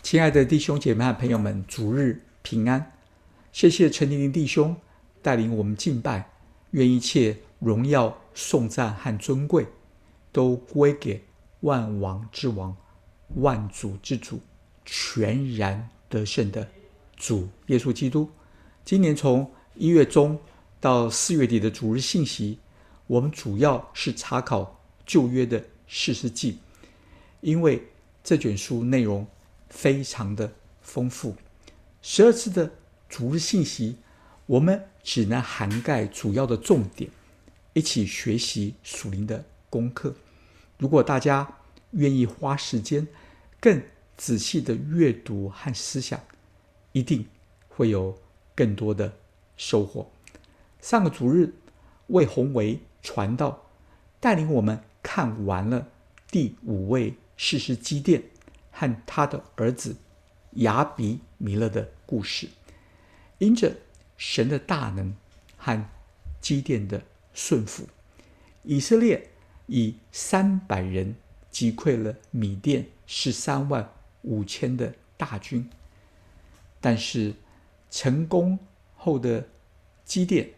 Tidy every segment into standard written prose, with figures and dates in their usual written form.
亲爱的弟兄姐妹和朋友们，主日平安！谢谢陈玲玲弟兄带领我们敬拜，愿一切荣耀、颂赞和尊贵都归给万王之王、万主之主、全然得胜的主耶稣基督。今年从1月中到4月底的主日信息，我们主要是查考旧约的士师记，因为这卷书内容非常的丰富。12次的主日信息，我们只能涵盖主要的重点，一起学习属灵的功课。如果大家愿意花时间更仔细的阅读和思想，一定会有更多的收获。上个主日，魏宏维传道带领我们看完了第5位士师基甸和他的儿子亚比米勒的故事。因着神的大能和基甸的顺服，以色列以300人击溃了米甸13万5千的大军。但是成功后的基甸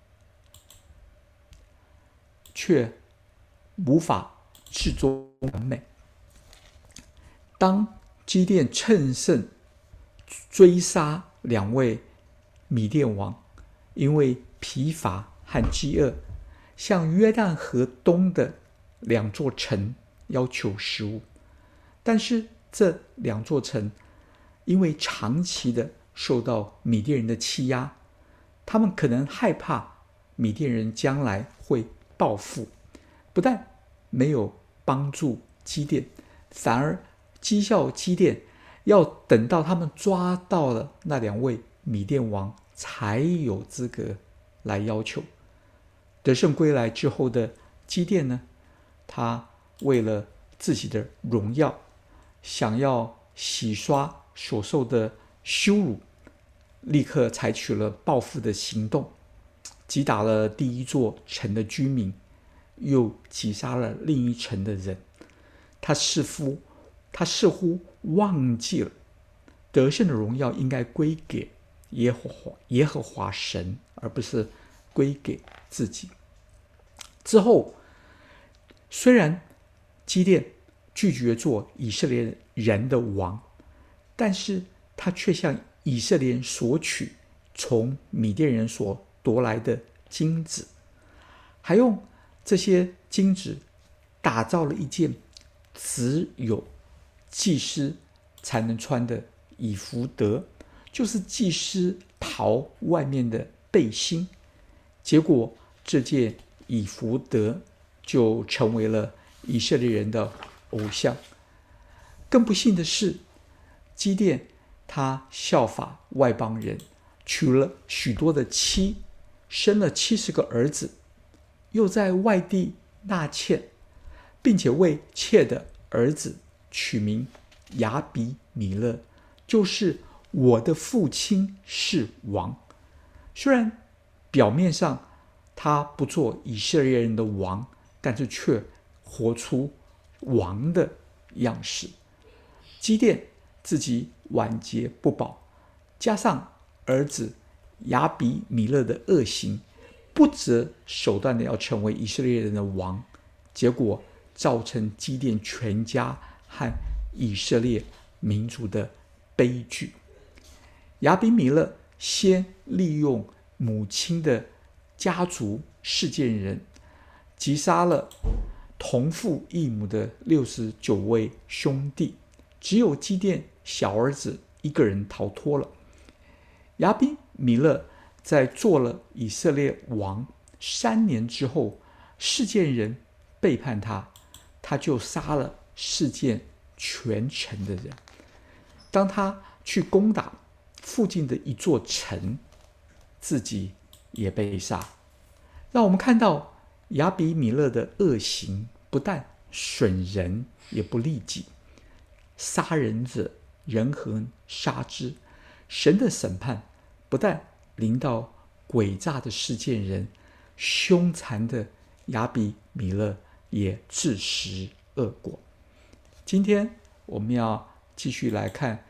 却无法至终完美。当基甸乘胜追杀2位米甸王，因为疲乏和饥饿，向约旦河东的2座城要求食物，但是这2座城因为长期的受到米甸人的欺压，他们可能害怕米甸人将来会报复，不但没有帮助基甸，反而讥笑基甸要等到他们抓到了那2位米甸王才有资格来要求。得胜归来之后的基甸呢，他为了自己的荣耀，想要洗刷所受的羞辱，立刻采取了报复的行动，击打了第1座城的居民，又击杀了另一城的人。他似乎忘记了得胜的荣耀应该归给耶和华神，而不是归给自己。之后，虽然基甸拒绝做以色列人的王，但是他却向以色列人索取从米甸人所夺来的金子，还用这些金子打造了一件只有祭司才能穿的以弗得，就是祭司袍外面的背心。结果这件以弗得就成为了以色列人的偶像。更不幸的是，基甸他效法外邦人，娶了许多的妻，生了70个儿子，又在外地纳妾，并且为妾的儿子取名亚比米勒，就是我的父亲是王。虽然表面上他不做以色列人的王，但是却活出王的样式。基甸自己晚节不保，加上儿子亚比米勒的恶行，不择手段的要成为以色列人的王，结果造成基甸全家和以色列民族的悲剧。亚比米勒先利用母亲的家族事件人，击杀了同父异母的69位兄弟，只有基甸小儿子一个人逃脱了。亚比米勒在做了以色列王3年之后，事件人背叛他，他就杀了事件全城的人。当他去攻打附近的一座城，自己也被杀。让我们看到亚比米勒的恶行不但损人，也不利己。杀人者人恒杀之，神的审判不但临到诡诈的事件人，凶残的亚比米勒也自食恶果。今天我们要继续来看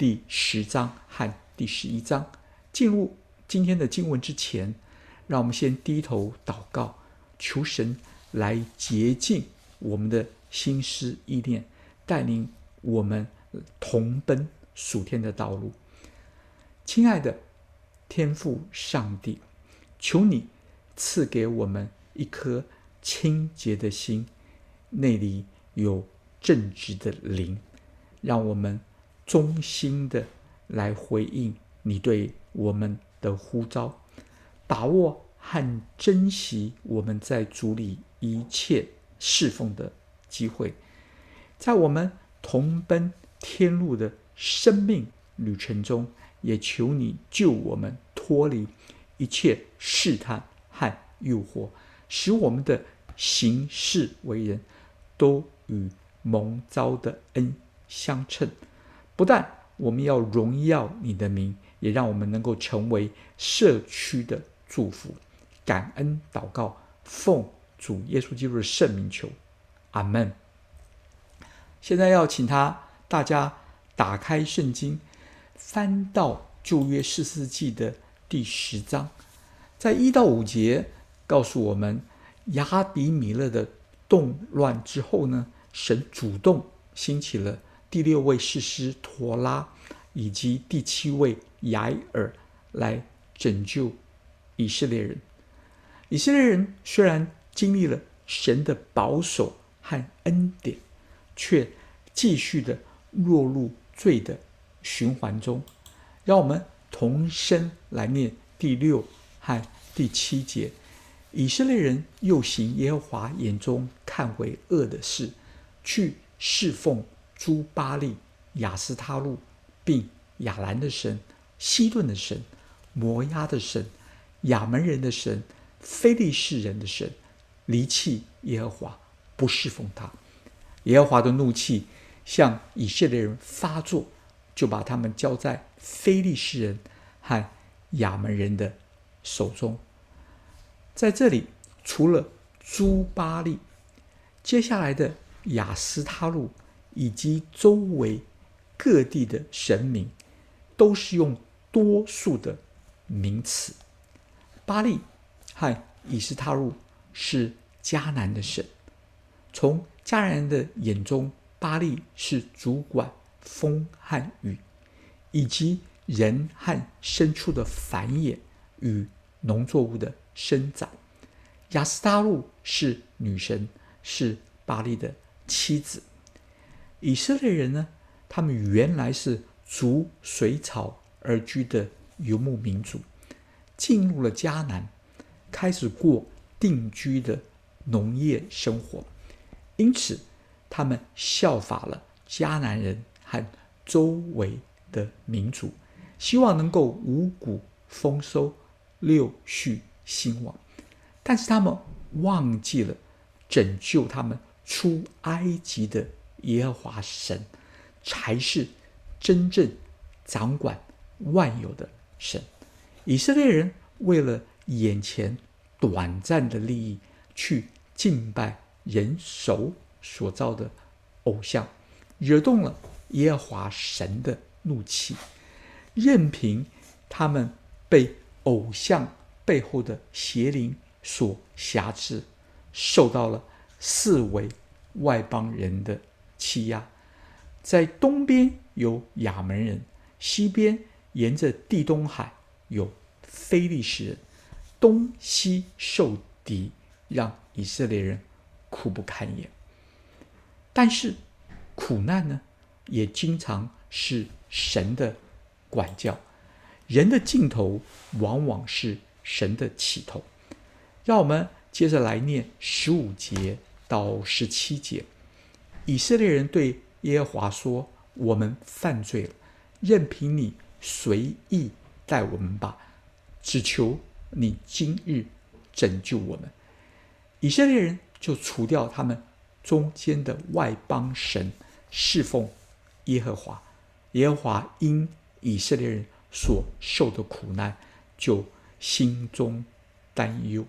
第10章和第11章。进入今天的经文之前，让我们先低头祷告，求神来洁净我们的心思意念，带领我们同奔属天的道路。亲爱的天父上帝，求你赐给我们一颗清洁的心，内里有正直的灵，让我们忠心的来回应你对我们的呼召，把握和珍惜我们在主里一切侍奉的机会。在我们同奔天路的生命旅程中，也求你救我们脱离一切试探和诱惑，使我们的行事为人都与蒙召的恩相称。不但我们要荣耀你的名，也让我们能够成为社区的祝福。感恩祷告，奉主耶稣基督的圣名求，阿们。现在要请大家打开圣经，翻到旧约士师记的第10章，在1到5节告诉我们，亚比米勒的动乱之后呢，神主动兴起了第6位士师陀拉以及第7位雅尔来拯救以色列人。以色列人虽然经历了神的保守和恩典，却继续的落入罪的循环中。让我们同声来念第6和第7节。以色列人又行耶和华眼中看为恶的事，去侍奉诸巴力、亚斯他路，并亚兰的神、西顿的神、摩押的神、亚门人的神、非利士人的神，离弃耶和华，不侍奉他。耶和华的怒气向以色列人发作，就把他们交在非利士人和亚门人的手中。在这里，除了诸巴力，接下来的亚斯他路以及周围各地的神明，都是用多数的名词。巴力和以斯他路是迦南的神，从迦南人的眼中，巴力是主管风和雨，以及人和牲畜的繁衍与农作物的生长。亚斯他路是女神，是巴力的妻子。以色列人呢，他们原来是逐水草而居的游牧民族，进入了迦南，开始过定居的农业生活，因此他们效法了迦南人和周围的民族，希望能够五谷丰收，六畜兴旺。但是他们忘记了拯救他们出埃及的耶和华神才是真正掌管万有的神。以色列人为了眼前短暂的利益，去敬拜人手所造的偶像，惹动了耶和华神的怒气，任凭他们被偶像背后的邪灵所辖制，受到了四围外邦人的欺压。在东边有亚门人，西边沿着地东海有非利士人，东西受敌，让以色列人苦不堪言。但是苦难呢，也经常是神的管教，人的尽头往往是神的起头。让我们接着来念15节到17节。以色列人对耶和华说：我们犯罪了，任凭你随意待我们吧，只求你今日拯救我们。以色列人就除掉他们中间的外邦神，侍奉耶和华。耶和华因以色列人所受的苦难，就心中担忧。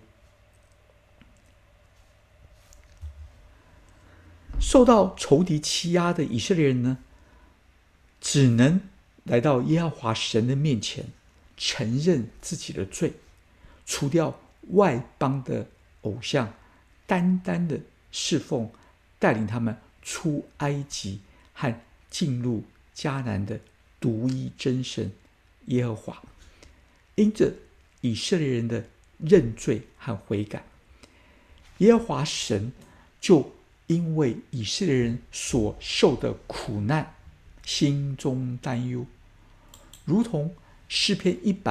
受到仇敌欺压的以色列人呢，只能来到耶和华神的面前，承认自己的罪，除掉外邦的偶像，单单的侍奉带领他们出埃及和进入迦南的独一真神耶和华。因着以色列人的认罪和悔改，耶和华神就因为以色列人所受的苦难心中担忧，如同诗篇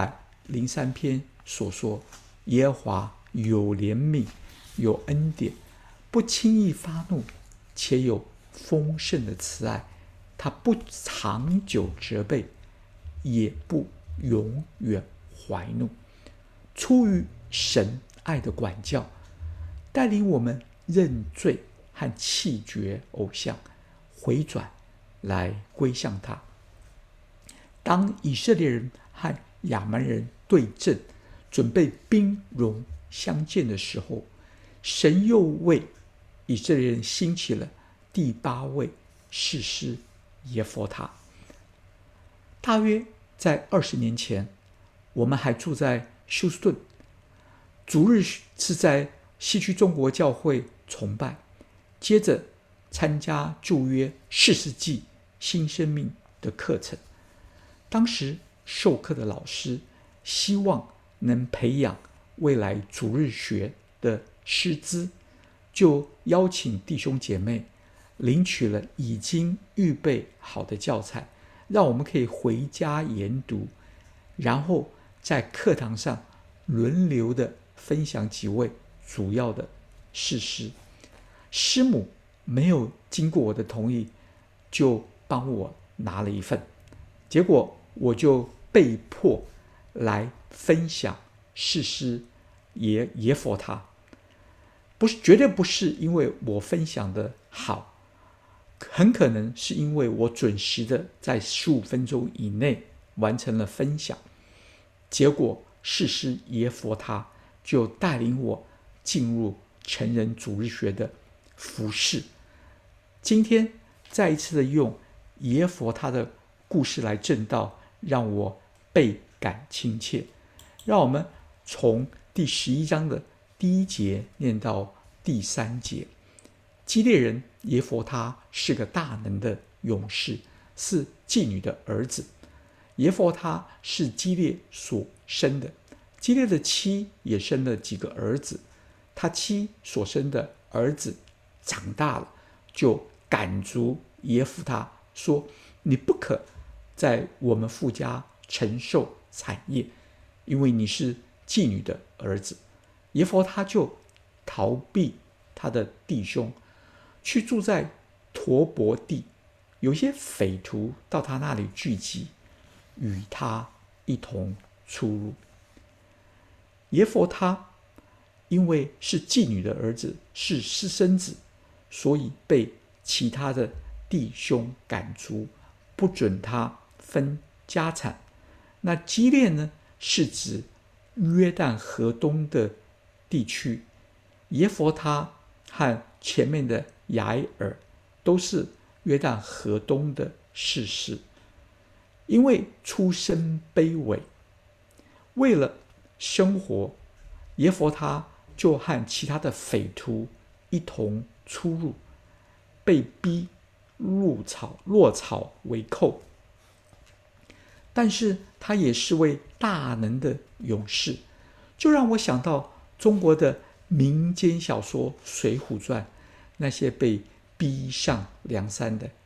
103篇所说，耶和华有怜悯，有恩典，不轻易发怒，且有丰盛的慈爱，他不长久责备，也不永远怀怒。出于神爱的管教，带领我们认罪和弃绝偶像，回转来归向他。当以色列人和亚扪人对阵，准备兵戎相见的时候，神又为以色列人兴起了第8位士师耶弗他。大约在20年前，我们还住在休斯顿，主日是在西区中国教会崇拜，接着参加旧约4世纪新生命的课程。当时授课的老师希望能培养未来主日学的师资，就邀请弟兄姐妹领取了已经预备好的教材，让我们可以回家研读，然后在课堂上轮流的分享几位主要的士师。师母没有经过我的同意，就帮我拿了一份，结果我就被迫来分享士师耶弗他。绝对不是因为我分享的好，很可能是因为我准时的在15分钟以内完成了分享，结果士师耶弗他就带领我进入成人主日学的服事。今天再一次的用耶弗他的故事来证道，让我倍感亲切。让我们从第11章的第1节念到第3节。基列人耶弗他是个大能的勇士，是妓女的儿子。耶弗他是基列所生的，基列的妻也生了几个儿子。他妻所生的儿子长大了，就赶逐耶弗他，说：你不可在我们父家承受产业，因为你是妓女的儿子。耶弗他就逃避他的弟兄，去住在陀伯地。有些匪徒到他那里聚集，与他一同出入。耶弗他因为是妓女的儿子，是私生子，所以被其他的弟兄赶逐，不准他分家产。那基列呢，是指约旦河东的地区。耶弗他和前面的雅尔都是约旦河东的士师。因为出身卑微，为了生活，耶弗他就和其他的匪徒一同出入，被逼落草为寇。但是他也是位大能的勇士，就让我想到中国的民间小说《水浒传》，那些被逼上梁山的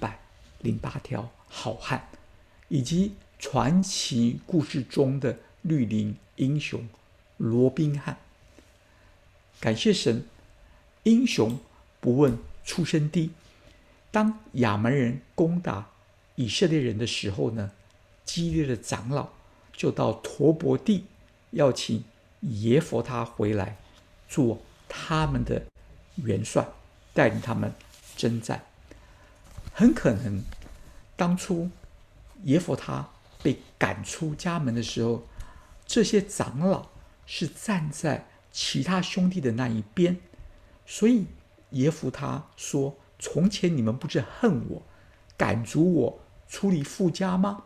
108条好汉，以及传奇故事中的绿林英雄罗宾汉。感谢神，英雄不问出身低。当亚扪人攻打以色列人的时候呢，基列的长老就到陀伯地，要请耶弗他回来做他们的元帅，带领他们征战。很可能当初耶弗他被赶出家门的时候，这些长老是站在其他兄弟的那一边，所以耶弗他说：从前你们不是恨我，赶逐我出离父家吗？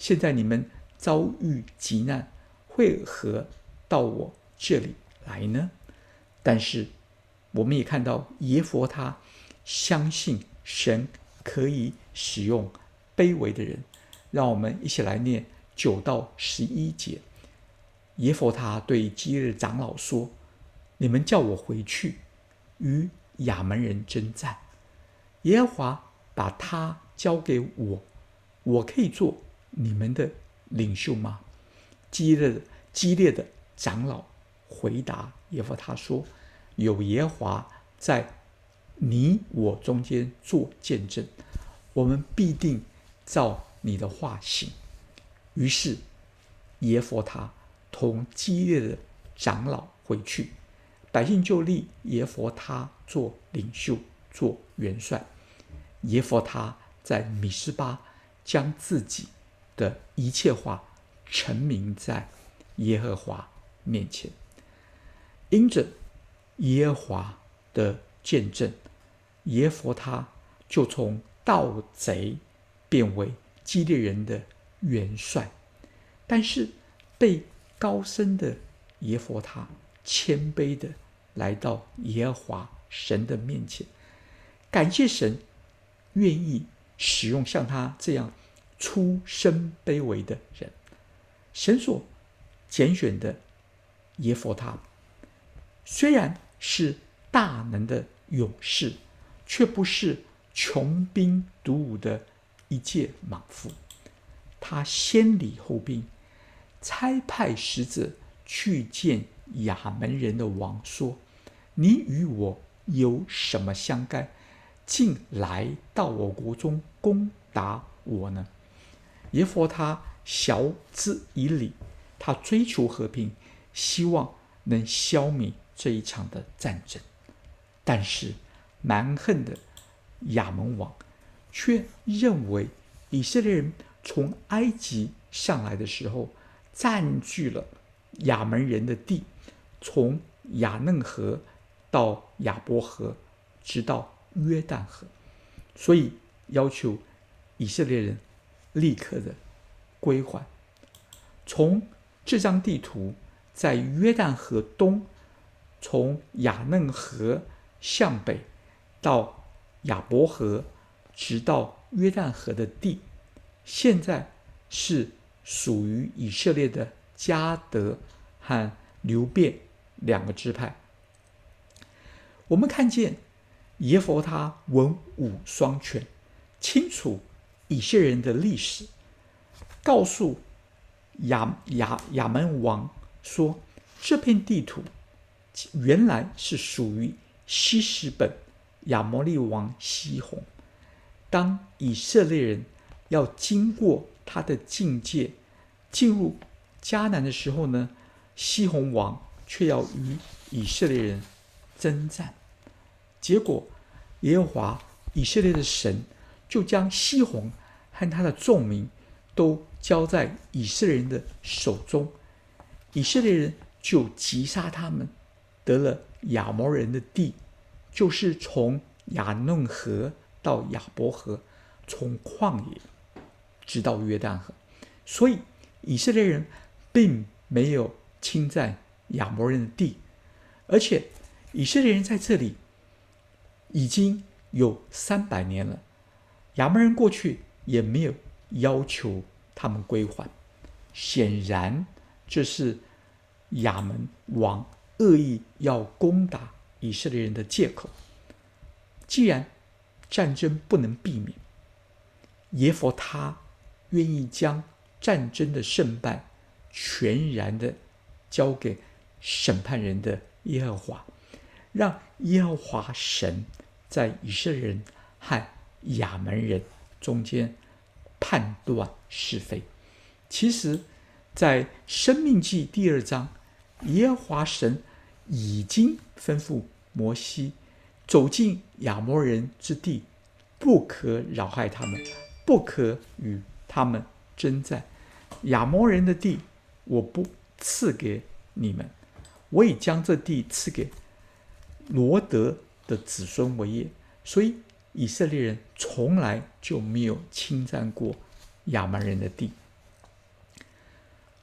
现在你们遭遇急难，为何到我这里来呢？但是我们也看到耶弗他相信神可以使用卑微的人。让我们一起来念9到11节。耶弗他对基列的长老说：你们叫我回去与亚门人征战，耶和华把他交给我，我可以做你们的领袖吗？基列的长老回答耶弗他说：有耶和华在你我中间做见证，我们必定照你的话行。于是耶弗他同基列的长老回去，百姓就立耶弗他做领袖，做元帅。耶弗他在米斯巴将自己的一切话陈明在耶和华面前。因着耶和华的见证，耶弗他就从盗贼变为基列人的元帅。但是被高升的耶弗他谦卑的来到耶和华神的面前，感谢神愿意使用像他这样出身卑微的人。神所拣选的耶弗他虽然是大能的勇士，却不是穷兵黩武的一介莽夫。他先礼后兵，差派使者去见亚门人的王，说：你与我有什么相干，竟来到我国中攻打我呢？耶弗他晓之以理，他追求和平，希望能消弭这一场的战争。但是蛮横的亚门王却认为以色列人从埃及上来的时候，占据了亚门人的地，从亚嫩河到亚伯河，直到约旦河，所以要求以色列人立刻的归还。从这张地图，在约旦河东，从亚嫩河向北到亚伯河，直到约旦河的地，现在是属于以色列的迦得和流便2个支派。我们看见耶弗他文武双全，清楚以色列人的历史，告诉亚门王说，这片地图原来是属于希实本亚摩利王西宏。当以色列人要经过他的境界，进入迦南的时候呢，西宏王却要与以色列人征战。结果耶和华以色列的神就将西宏和他的众民都交在以色列人的手中，以色列人就击杀他们，得了亚摩人的地，就是从亚嫩河到亚伯河，从旷野直到约旦河。所以以色列人并没有侵占亚摩人的地，而且以色列人在这里已经有300年了，亚门人过去也没有要求他们归还。显然这是亚门王恶意要攻打以色列人的借口。既然战争不能避免，耶弗他愿意将战争的胜败全然的交给审判人的耶和华，让耶和华神在以色列人和亚门人中间判断是非。其实在申命记第2章，耶和华神已经吩咐摩西走进亚摩人之地，不可扰害他们，不可与他们征战。亚摩人的地我不赐给你们，我已将这地赐给罗德的子孙为业。所以以色列人从来就没有侵占过亚门人的地。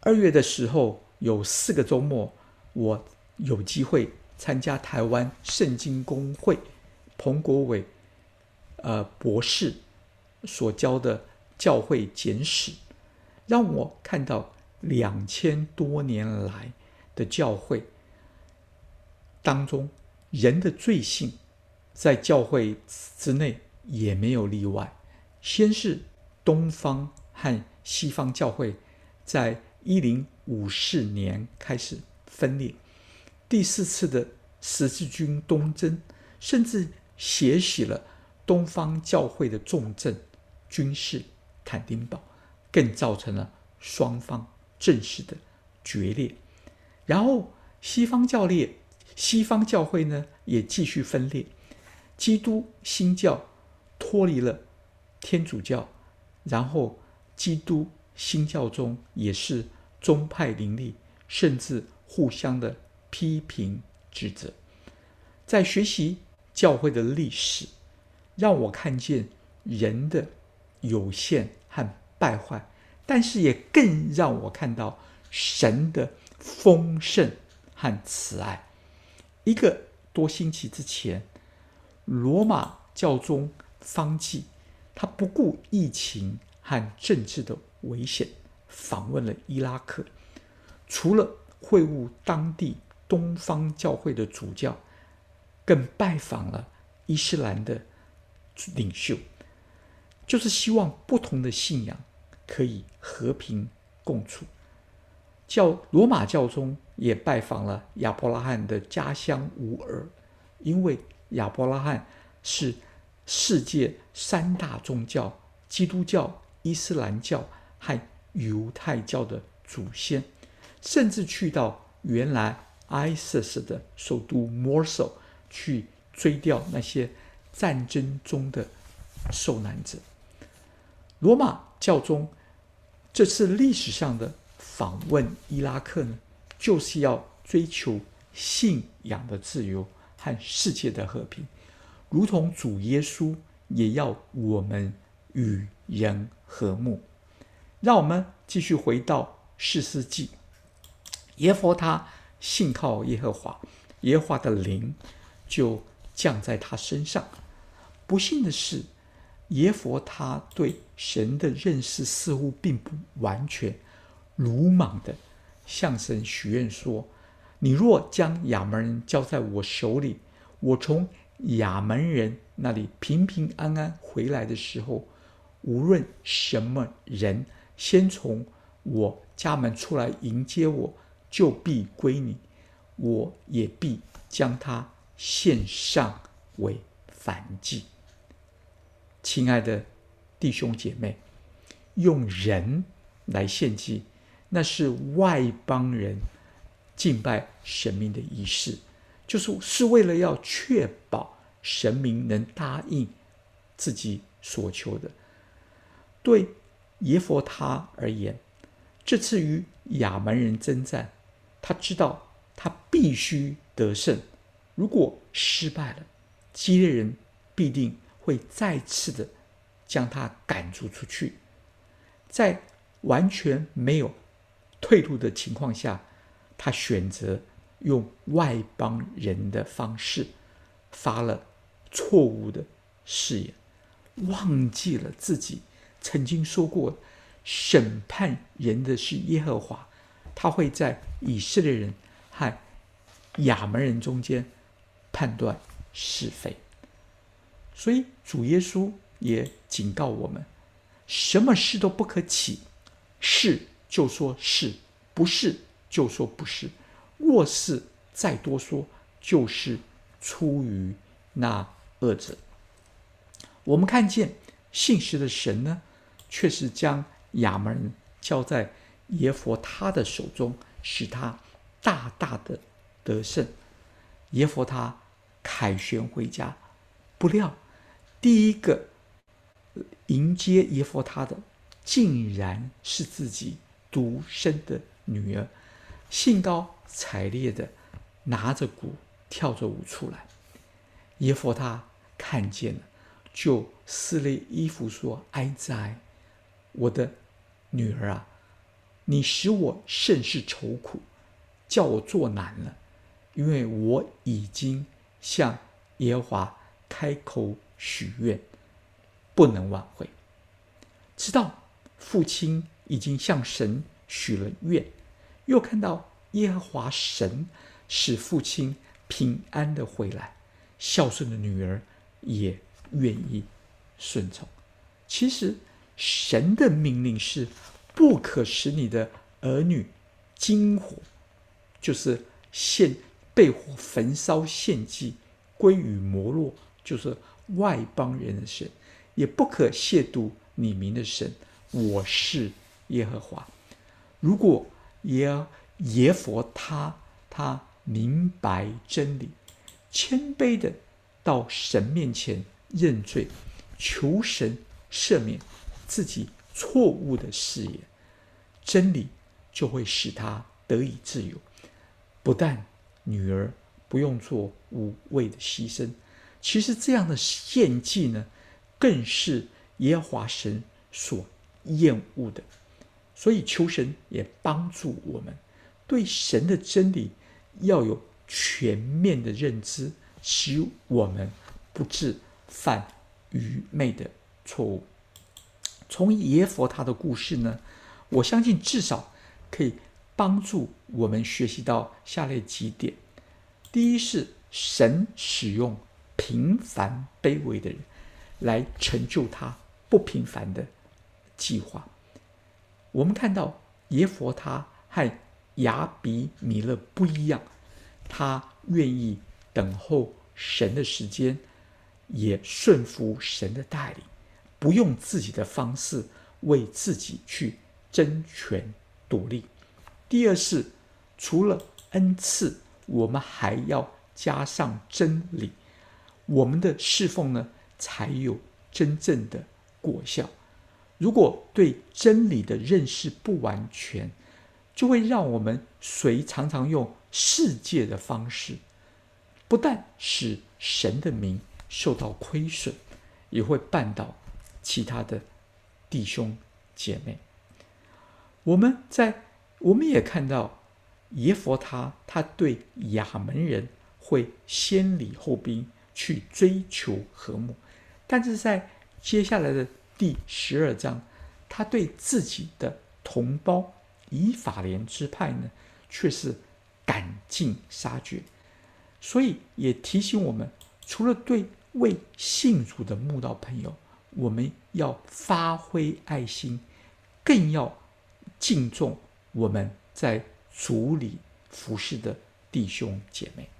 2月的时候有4个周末，我有机会参加台湾圣经公会彭国伟博士所教的教会简史，让我看到2000多年来的教会当中，人的罪性在教会之内也没有例外。先是东方和西方教会在1054年开始分裂，第4次的十字军东征甚至血洗了东方教会的重镇君士坦丁堡，更造成了双方正式的决裂。然后西方教会呢也继续分裂，基督新教脱离了天主教，然后基督新教中也是宗派林立，甚至互相的批评指责。在学习教会的历史，让我看见人的有限和败坏，但是也更让我看到神的丰盛和慈爱。1个多星期之前，罗马教宗方济他不顾疫情和政治的危险，访问了伊拉克，除了会晤当地东方教会的主教，更拜访了伊斯兰的领袖，就是希望不同的信仰可以和平共处。罗马教宗也拜访了亚伯拉罕的家乡乌尔，因为亚伯拉罕是世界3大宗教基督教、伊斯兰教和犹太教的祖先，甚至去到原来 ISIS 的首都摩苏尔去追悼那些战争中的受难者。罗马教宗这次历史上的访问伊拉克呢，就是要追求信仰的自由和世界的和平，如同主耶稣也要我们与人和睦。让我们继续回到士师记，耶弗他信靠耶和华，耶和华的灵就降在他身上。不幸的是，耶弗他对神的认识似乎并不完全，鲁莽的向神许愿说，你若将亚扪人交在我手里，我从亚扪人那里平平安安回来的时候，无论什么人先从我家门出来迎接我，就必归你，我也必将他献上为燔祭。亲爱的弟兄姐妹，用人来献祭，那是外邦人敬拜神明的仪式，就是为了要确保神明能答应自己所求的。对耶弗他而言，这次与亚扪人征战，他知道他必须得胜，如果失败了，基列人必定会再次的将他赶逐出去。在完全没有退路的情况下，他选择用外邦人的方式发了错误的誓言，忘记了自己曾经说过，审判人的是耶和华，他会在以色列人和亚扪人中间判断是非。所以主耶稣也警告我们，什么事都不可起，是就说是，不是就说不是，若是再多说，就是出于那恶者。我们看见信实的神呢，却是将亚扪人交在耶弗他的手中，使他大大的得胜。耶弗他凯旋回家，不料第一个迎接耶弗他的，竟然是自己独生的女儿，兴高采烈的拿着鼓跳着舞出来。耶弗他看见了，就撕裂衣服说，哀哉，我的女儿啊， 你使我甚是愁苦，叫我作难了，因为我已经向耶和华开口许愿，不能挽回。”知道父亲已经向神许了愿，又看到耶和华神使父亲平安的回来，孝顺的女儿也愿意顺从。其实神的命令是不可使你的儿女经火，就是被火焚烧献祭归于摩洛，就是外邦人的神，也不可亵渎你名的神，我是耶和华。如果耶弗他明白真理，谦卑的到神面前认罪，求神赦免自己错误的视野，真理就会使他得以自由。不但女儿不用做无谓的牺牲，其实这样的献祭呢，更是耶和华神所厌恶的。所以求神也帮助我们对神的真理要有全面的认知，使我们不致犯愚昧的错误。从耶弗他的故事呢，我相信至少可以帮助我们学习到下列几点。第一是神使用平凡卑微的人来成就他不平凡的计划。我们看到耶弗他和亚比米勒不一样，他愿意等候神的时间，也顺服神的带领，不用自己的方式为自己去争权夺利。第二是除了恩赐，我们还要加上真理，我们的侍奉呢才有真正的果效。如果对真理的认识不完全，就会让我们常常用世界的方式，不但使神的名受到亏损，也会绊倒其他的弟兄姐妹。我们也看到耶弗他对亚门人会先礼后兵去追求和睦，但是在接下来的第12章，他对自己的同胞以法莲支派呢，却是赶尽杀绝。所以也提醒我们，除了对为信主的慕道朋友，我们要发挥爱心，更要敬重我们在主里服侍的弟兄姐妹。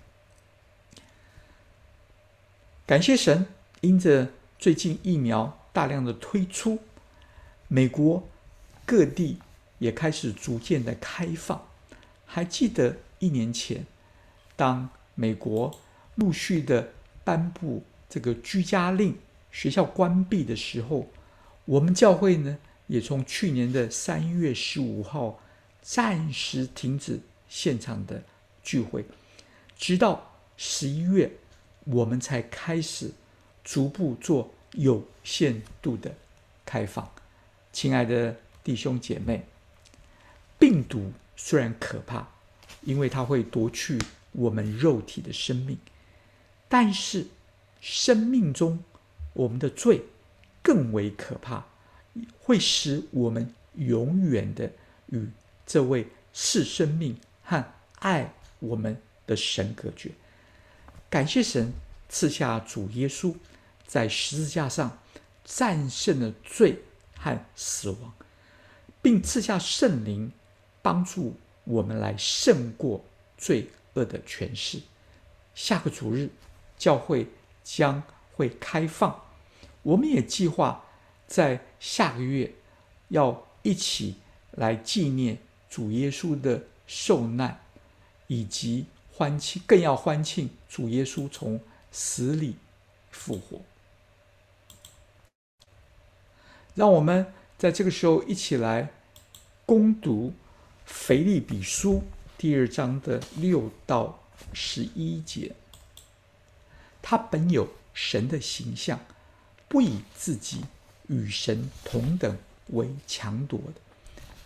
感谢神，因着最近疫苗大量的推出，美国各地也开始逐渐的开放。还记得1年前，当美国陆续的颁布这个居家令，学校关闭的时候，我们教会呢，也从去年的3月15号暂时停止现场的聚会，直到11月，我们才开始逐步做有限度的开放。亲爱的弟兄姐妹，病毒虽然可怕，因为它会夺去我们肉体的生命，但是生命中我们的罪更为可怕，会使我们永远的与这位是生命和爱我们的神隔绝。感谢神赐下主耶稣，在十字架上战胜了罪和死亡，并赐下圣灵，帮助我们来胜过罪恶的权势。下个主日，教会将会开放，我们也计划在下个月要一起来纪念主耶稣的受难，以及更要欢庆主耶稣从死里复活。让我们在这个时候一起来攻读腓立比书第2章的6到11节。他本有神的形象，不以自己与神同等为强夺的，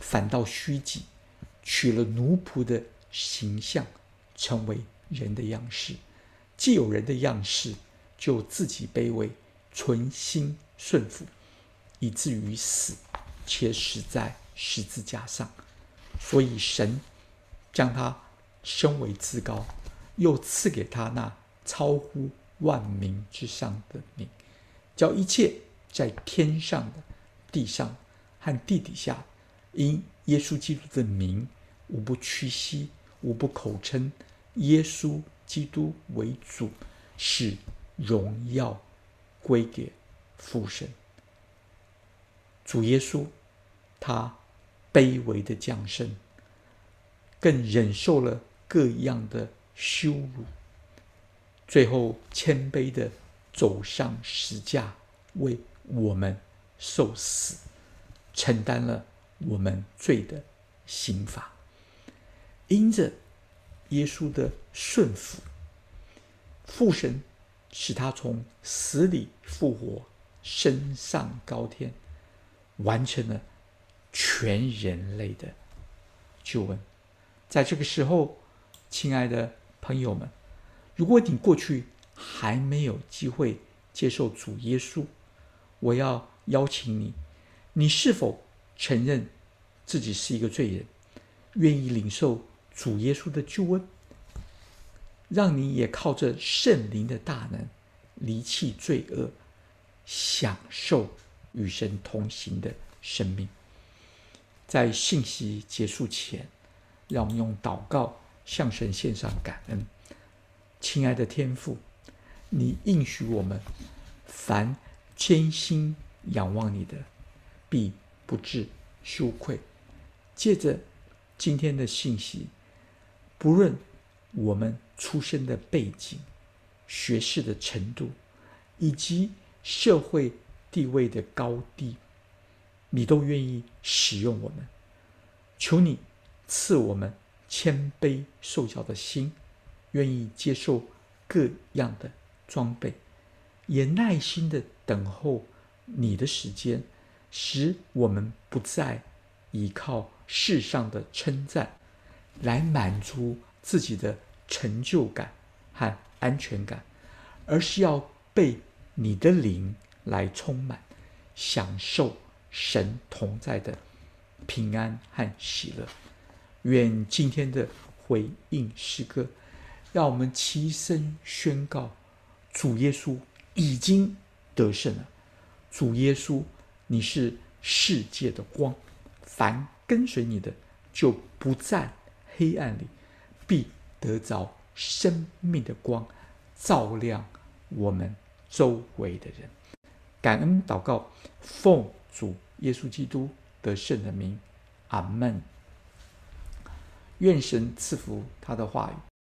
反倒虚己，取了奴仆的形象，成为人的样式。既有人的样式，就自己卑微，存心顺服，以至于死，且死在十字架上。所以神将他升为至高，又赐给他那超乎万民之上的名，叫一切在天上的、地上和地底下，因耶稣基督的名，无不屈膝，无不口称耶稣基督为主，使荣耀归给父神。主耶稣他卑微的降生，更忍受了各样的羞辱，最后谦卑的走上十架，为我们受死，承担了我们罪的刑罚。因着耶稣的顺服，父神使他从死里复活，升上高天，完成了全人类的救恩。在这个时候，亲爱的朋友们，如果你过去还没有机会接受主耶稣，我要邀请你，你是否承认自己是一个罪人，愿意领受主耶稣的救恩，让你也靠着圣灵的大能离弃罪恶，享受与神同行的生命。在信息结束前，让我们用祷告向神献上感恩。亲爱的天父，你应许我们，凡艰辛仰望你的，必不致羞愧。借着今天的信息，不论我们出身的背景、学识的程度，以及社会地位的高低，你都愿意使用我们。求你赐我们谦卑受教的心，愿意接受各样的装备，也耐心的等候你的时间，使我们不再依靠世上的称赞来满足自己的成就感和安全感，而是要被你的灵来充满，享受神同在的平安和喜乐。愿今天的回应诗歌，让我们齐声宣告，主耶稣已经得胜了。主耶稣，你是世界的光，凡跟随你的，就不在黑暗里，必得着生命的光，照亮我们周围的人。感恩祷告，奉主耶稣基督得胜的名，阿们。愿神赐福他的话语，